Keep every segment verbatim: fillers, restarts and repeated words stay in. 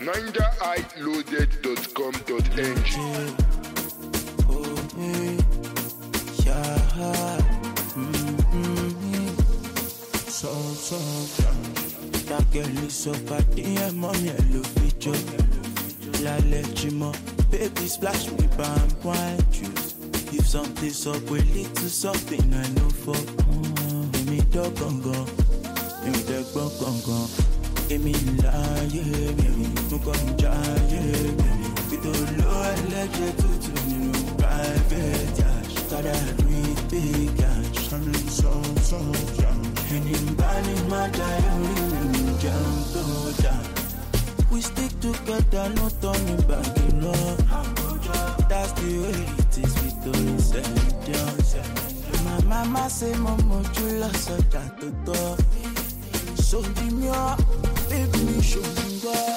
ninja eye loaded dot com dot n g. Oh, hey, yeah. Mm-hmm. So, so, that girl is so party, and mommy, I love it, yo. La legimo, baby, splash me, bam, wine juice. If something's up, we lead to something I know for. Mm, give me the gongo, give me the gongo. Give me la, yeah, baby, no come giant, baby. We don't know I like you to do, you know, private, yeah. Got that with big cash. I'm in so, so, young. And in Bali, my diary, jump to down. We stick together, no turning back, you know. That's the way it is, we don't send down. My mama say, Momo, you lost a tattoo. So give me up, baby, show me what.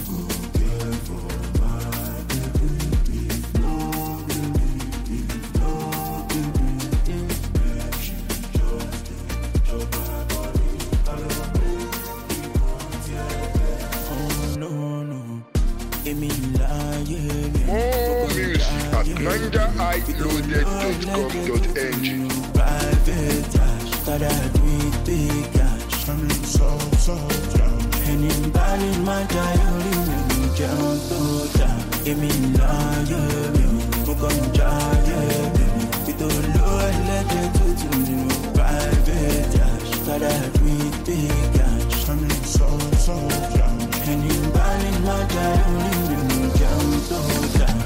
More music at ninja eye loaded dot com dot n g. Private cash, got that with big cash. I'm in so, so down. And in Bali, my diary, we jump to down. Give me la, yeah, baby. No come giant, baby. We don't know I let you do to you. Private cash, got that with big cash. I'm in so, so down. And in Bali, my diary, we jump to down.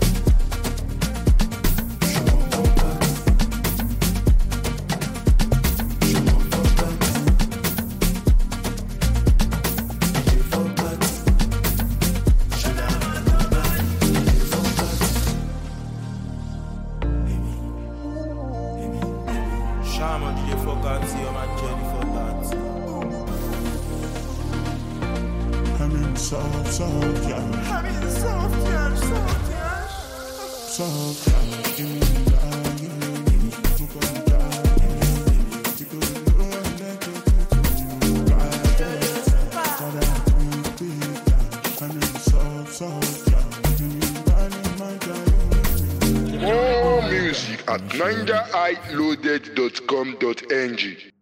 Soft, soft, yeah. I'm in soft, yeah, soft, yeah. Soft, yeah. Give me the lie, give me the lie, give me the lie. Because you know I let you do you right. Thought I'd be big, yeah. I'm in soft, soft, yeah. Give me the lie, my guy. More music at ninja eye loaded dot com dot n g.